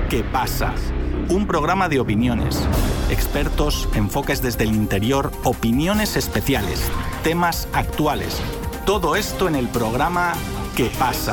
¿Qué pasa? Un programa de opiniones, expertos, enfoques desde el interior, opiniones especiales, temas actuales. Todo esto en el programa ¿Qué pasa?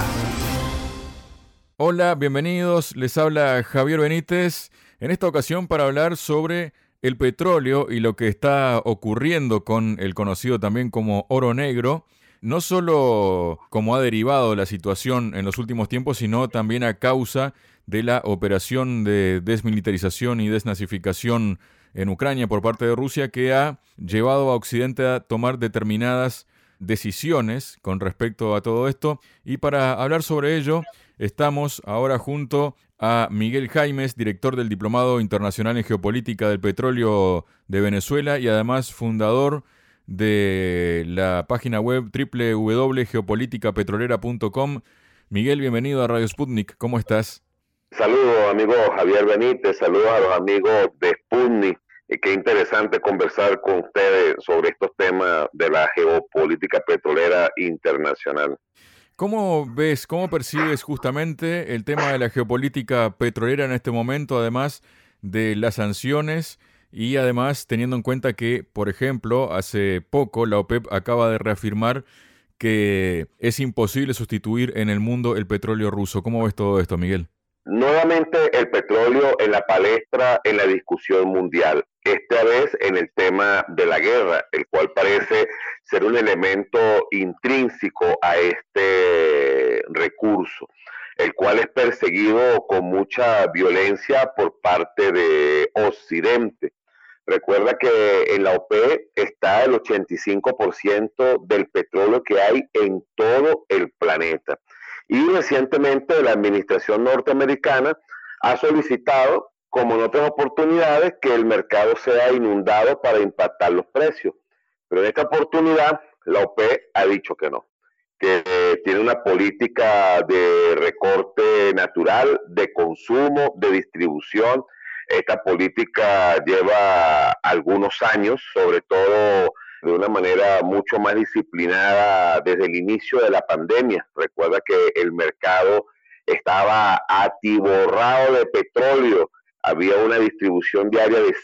Hola, bienvenidos. Les habla Javier Benítez. En esta ocasión para hablar sobre el petróleo y lo que está ocurriendo con el conocido también como oro negro. No solo como ha derivado la situación en los últimos tiempos, sino también a causa de la operación de desmilitarización y desnazificación en Ucrania por parte de Rusia, que ha llevado a Occidente a tomar determinadas decisiones con respecto a todo esto. Y para hablar sobre ello, estamos ahora junto a Miguel Jaimes, director del Diplomado Internacional en Geopolítica del Petróleo de Venezuela y además fundador de la página web www.geopoliticapetrolera.com. Miguel, bienvenido a Radio Sputnik. ¿Cómo estás? Saludos, amigo Javier Benítez. Saludos a los amigos de Sputnik. Qué interesante conversar con ustedes sobre estos temas de la geopolítica petrolera internacional. ¿Cómo ves, cómo percibes justamente el tema de la geopolítica petrolera en este momento, además de las sanciones? Y además, teniendo en cuenta que, por ejemplo, hace poco la OPEP acaba de reafirmar que es imposible sustituir en el mundo el petróleo ruso. ¿Cómo ves todo esto, Miguel? Nuevamente el petróleo en la palestra, en la discusión mundial. Esta vez en el tema de la guerra, el cual parece ser un elemento intrínseco a este recurso, el cual es perseguido con mucha violencia por parte de Occidente. Recuerda que en la OPEP está el 85% del petróleo que hay en todo el planeta. Y recientemente la administración norteamericana ha solicitado, como en otras oportunidades, que el mercado sea inundado para impactar los precios. Pero en esta oportunidad la OPEP ha dicho que no, que tiene una política de recorte natural, de consumo, de distribución. Esta política lleva algunos años, sobre todo de una manera mucho más disciplinada desde el inicio de la pandemia. Recuerda que el mercado estaba atiborrado de petróleo. Había una distribución diaria de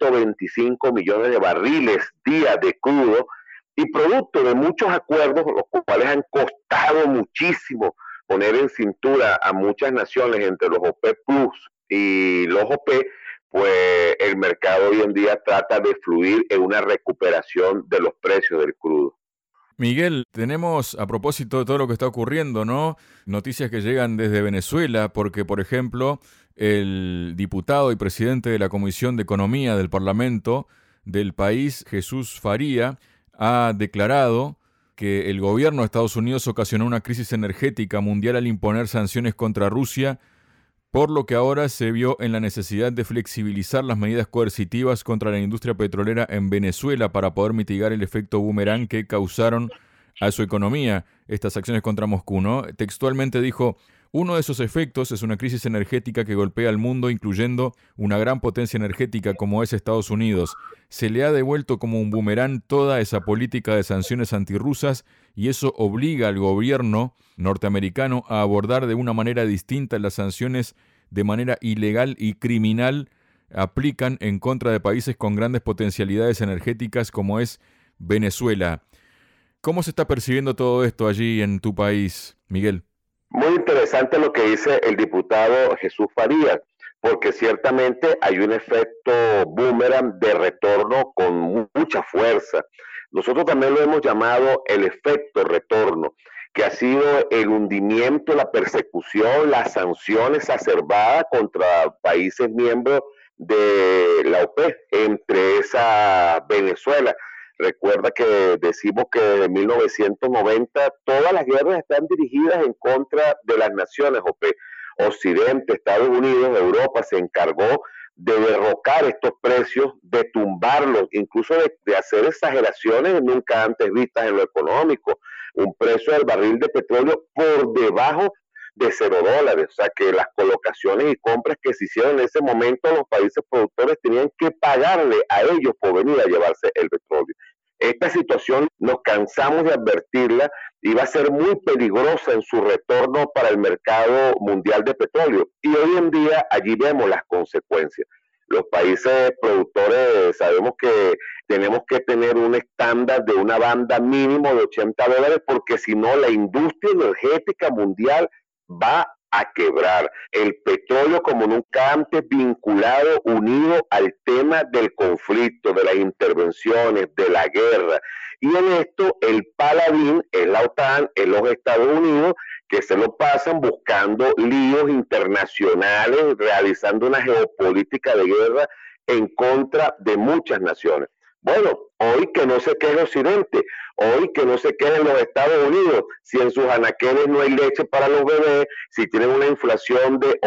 125 millones de barriles día de crudo y producto de muchos acuerdos, los cuales han costado muchísimo poner en cintura a muchas naciones entre los OPEP Plus y los OPEP, pues el mercado hoy en día trata de fluir en una recuperación de los precios del crudo. Miguel, tenemos, a propósito de todo lo que está ocurriendo, ¿no?, noticias que llegan desde Venezuela, porque, por ejemplo, el diputado y presidente de la Comisión de Economía del Parlamento del país, Jesús Faría, ha declarado que el gobierno de Estados Unidos ocasionó una crisis energética mundial al imponer sanciones contra Rusia, por lo que ahora se vio en la necesidad de flexibilizar las medidas coercitivas contra la industria petrolera en Venezuela para poder mitigar el efecto boomerang que causaron a su economía estas acciones contra Moscú, ¿no? Textualmente dijo: uno de esos efectos es una crisis energética que golpea al mundo, incluyendo una gran potencia energética como es Estados Unidos. Se le ha devuelto como un boomerang toda esa política de sanciones antirrusas y eso obliga al gobierno norteamericano a abordar de una manera distinta las sanciones de manera ilegal y criminal aplican en contra de países con grandes potencialidades energéticas como es Venezuela. ¿Cómo se está percibiendo todo esto allí en tu país, Miguel? Muy interesante lo que dice el diputado Jesús Farías, porque ciertamente hay un efecto boomerang de retorno con mucha fuerza. Nosotros también lo hemos llamado el efecto retorno, que ha sido el hundimiento, la persecución, las sanciones exacerbadas contra países miembros de la OPEP, entre esa Venezuela. Recuerda que decimos que desde 1990 todas las guerras están dirigidas en contra de las naciones OPEP. Occidente, Estados Unidos, Europa se encargó de derrocar estos precios, de tumbarlos, incluso de hacer exageraciones nunca antes vistas en lo económico. Un precio del barril de petróleo por debajo de $0. O sea que las colocaciones y compras que se hicieron en ese momento, los países productores tenían que pagarle a ellos por venir a llevarse el petróleo. Esta situación nos cansamos de advertirla y va a ser muy peligrosa en su retorno para el mercado mundial de petróleo. Y hoy en día allí vemos las consecuencias. Los países productores sabemos que tenemos que tener un estándar de una banda mínimo de $80 porque si no la industria energética mundial va a quebrar. El petróleo como nunca antes vinculado, unido al tema del conflicto, de las intervenciones, de la guerra. Y en esto el paladín es la OTAN, es los Estados Unidos, que se lo pasan buscando líos internacionales, realizando una geopolítica de guerra en contra de muchas naciones. Bueno, hoy que no se queje Occidente, hoy que no se quejen los Estados Unidos, si en sus anaqueles no hay leche para los bebés, si tienen una inflación de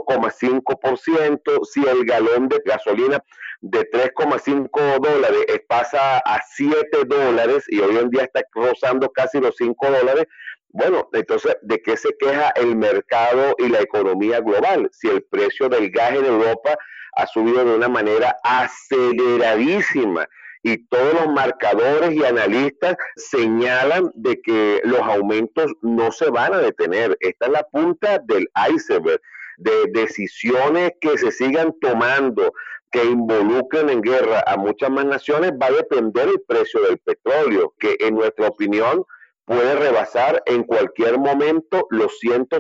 8,5%, si el galón de gasolina de $3,5 pasa a $7 y hoy en día está rozando casi los $5, bueno, entonces, ¿de qué se queja el mercado y la economía global? Si el precio del gas en Europa ha subido de una manera aceleradísima y todos los marcadores y analistas señalan de que los aumentos no se van a detener. Esta es la punta del iceberg de decisiones que se sigan tomando que involucren en guerra a muchas más naciones. Va a depender el precio del petróleo, que en nuestra opinión puede rebasar en cualquier momento los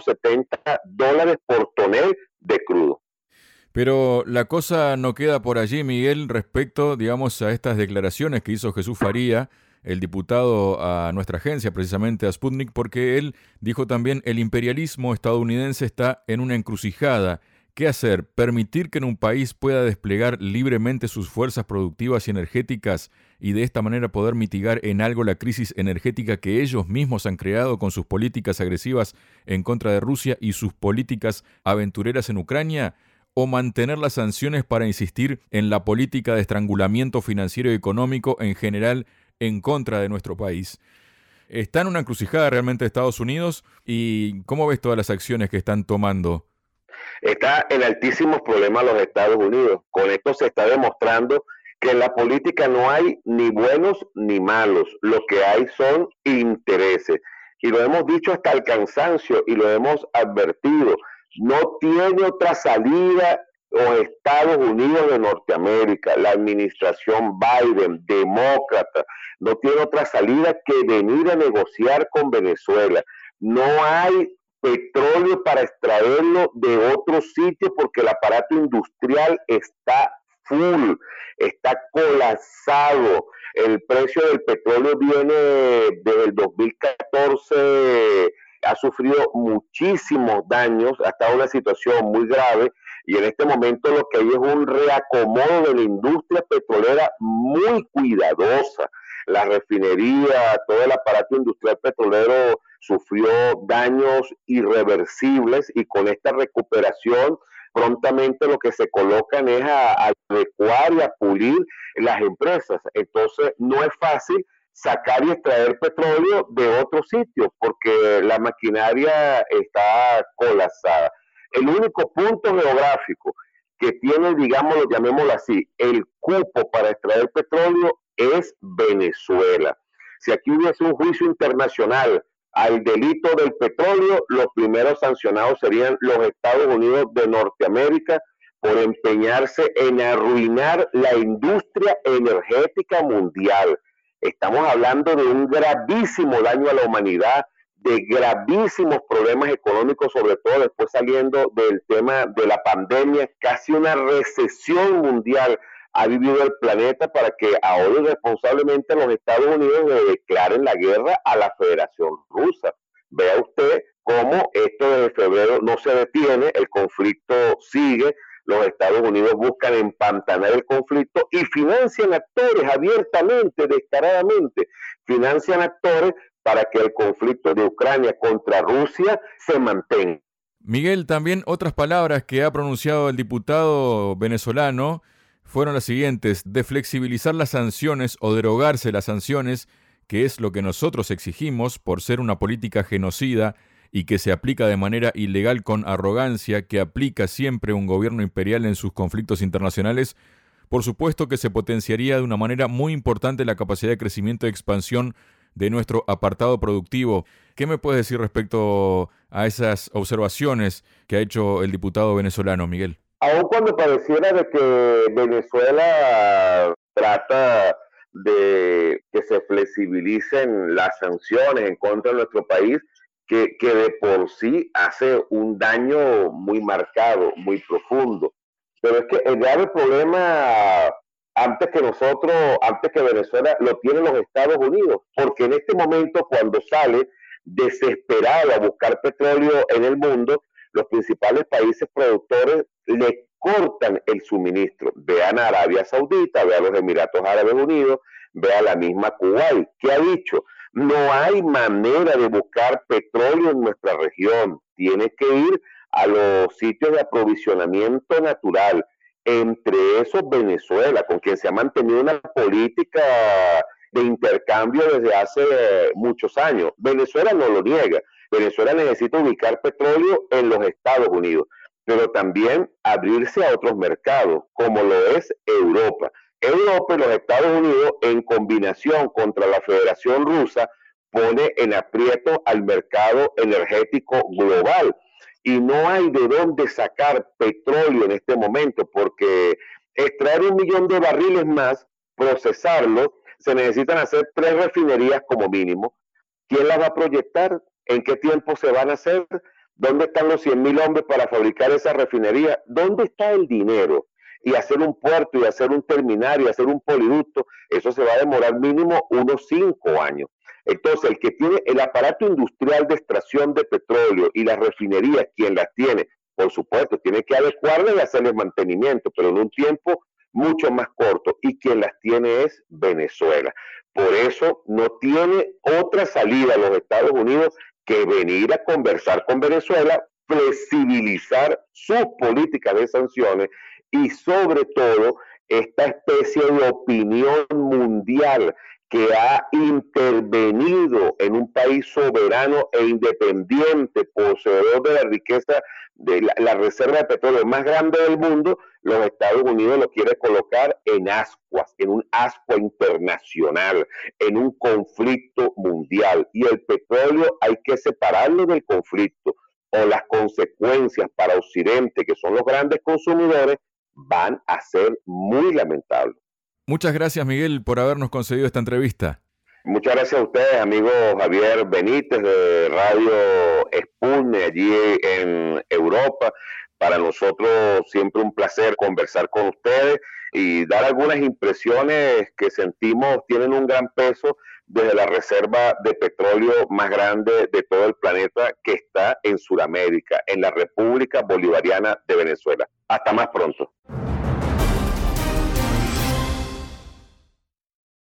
$170 por tonel de crudo. Pero la cosa no queda por allí, Miguel, respecto, digamos, a estas declaraciones que hizo Jesús Faría, el diputado a nuestra agencia, precisamente a Sputnik, porque él dijo también el imperialismo estadounidense está en una encrucijada. ¿Qué hacer? ¿Permitir que en un país pueda desplegar libremente sus fuerzas productivas y energéticas y de esta manera poder mitigar en algo la crisis energética que ellos mismos han creado con sus políticas agresivas en contra de Rusia y sus políticas aventureras en Ucrania? ¿O mantener las sanciones para insistir en la política de estrangulamiento financiero y económico en general en contra de nuestro país? ¿Está en una encrucijada realmente Estados Unidos? ¿Y cómo ves todas las acciones que están tomando? Está en altísimos problemas los Estados Unidos. Con esto se está demostrando que en la política no hay ni buenos ni malos. Lo que hay son intereses. Y lo hemos dicho hasta el cansancio y lo hemos advertido. No tiene otra salida los Estados Unidos de Norteamérica, la administración Biden, demócrata, no tiene otra salida que venir a negociar con Venezuela. No hay petróleo para extraerlo de otros sitios porque el aparato industrial está full, está colapsado. El precio del petróleo viene desde el 2014, ha sufrido muchísimos daños, ha estado en una situación muy grave y en este momento lo que hay es un reacomodo de la industria petrolera muy cuidadosa. La refinería, todo el aparato industrial petrolero sufrió daños irreversibles y con esta recuperación prontamente lo que se colocan es a adecuar y a pulir las empresas. Entonces no es fácil sacar y extraer petróleo de otros sitios porque la maquinaria está colapsada. El único punto geográfico que tiene, digámoslo, llamémoslo así, el cupo para extraer petróleo es Venezuela. Si aquí hubiese un juicio internacional al delito del petróleo, los primeros sancionados serían los Estados Unidos de Norteamérica por empeñarse en arruinar la industria energética mundial. Estamos hablando de un gravísimo daño a la humanidad, de gravísimos problemas económicos, sobre todo después saliendo del tema de la pandemia, casi una recesión mundial ha vivido el planeta para que ahora irresponsablemente los Estados Unidos le declaren la guerra a la Federación Rusa. Vea usted cómo esto desde febrero no se detiene, el conflicto sigue, los Estados Unidos buscan empantanar el conflicto y financian actores abiertamente, descaradamente, financian actores para que el conflicto de Ucrania contra Rusia se mantenga. Miguel, también otras palabras que ha pronunciado el diputado venezolano fueron las siguientes: de flexibilizar las sanciones o derogarse las sanciones, que es lo que nosotros exigimos por ser una política genocida y que se aplica de manera ilegal con arrogancia, que aplica siempre un gobierno imperial en sus conflictos internacionales, por supuesto que se potenciaría de una manera muy importante la capacidad de crecimiento y expansión de nuestro apartado productivo. ¿Qué me puedes decir respecto a esas observaciones que ha hecho el diputado venezolano, Miguel? Aun cuando pareciera de que Venezuela trata de que se flexibilicen las sanciones en contra de nuestro país, que de por sí hace un daño muy marcado, muy profundo. Pero es que el grave problema, antes que nosotros, antes que Venezuela, lo tienen los Estados Unidos, porque en este momento, cuando sale desesperado a buscar petróleo en el mundo, los principales países productores le cortan el suministro. Vean a Arabia Saudita, vean a los Emiratos Árabes Unidos, vean a la misma Kuwait. ¿Qué ha dicho? No hay manera de buscar petróleo en nuestra región. Tiene que ir a los sitios de aprovisionamiento natural. Entre esos Venezuela, con quien se ha mantenido una política de intercambio desde hace muchos años. Venezuela no lo niega. Venezuela necesita ubicar petróleo en los Estados Unidos, pero también abrirse a otros mercados, como lo es Europa. Europa y los Estados Unidos, en combinación contra la Federación Rusa, pone en aprieto al mercado energético global. Y no hay de dónde sacar petróleo en este momento, porque extraer 1 millón de barriles más, procesarlo, se necesitan hacer 3 refinerías como mínimo. ¿Quién las va a proyectar? ¿En qué tiempo se van a hacer? ¿Dónde están los 100,000 hombres para fabricar esa refinería? ¿Dónde está el dinero? Y hacer un puerto, y hacer un terminal, y hacer un poliducto, eso se va a demorar mínimo unos 5 años. Entonces, el que tiene el aparato industrial de extracción de petróleo y las refinerías, quien las tiene, por supuesto, tiene que adecuarlas y hacerles mantenimiento, pero en un tiempo mucho más corto, y quien las tiene es Venezuela. Por eso no tiene otra salida a los Estados Unidos que venir a conversar con Venezuela, flexibilizar sus políticas de sanciones y sobre todo esta especie de opinión mundial que ha intervenido en un país soberano e independiente, poseedor de la riqueza, de la reserva de petróleo más grande del mundo. Los Estados Unidos lo quiere colocar en ascuas, en un ascua internacional, en un conflicto mundial. Y el petróleo hay que separarlo del conflicto, o las consecuencias para Occidente, que son los grandes consumidores, van a ser muy lamentables. Muchas gracias, Miguel, por habernos concedido esta entrevista. Muchas gracias a ustedes, amigo Javier Benítez de Radio Sputnik allí en Europa. Para nosotros siempre un placer conversar con ustedes y dar algunas impresiones que sentimos tienen un gran peso desde la reserva de petróleo más grande de todo el planeta, que está en Sudamérica, en la República Bolivariana de Venezuela. Hasta más pronto.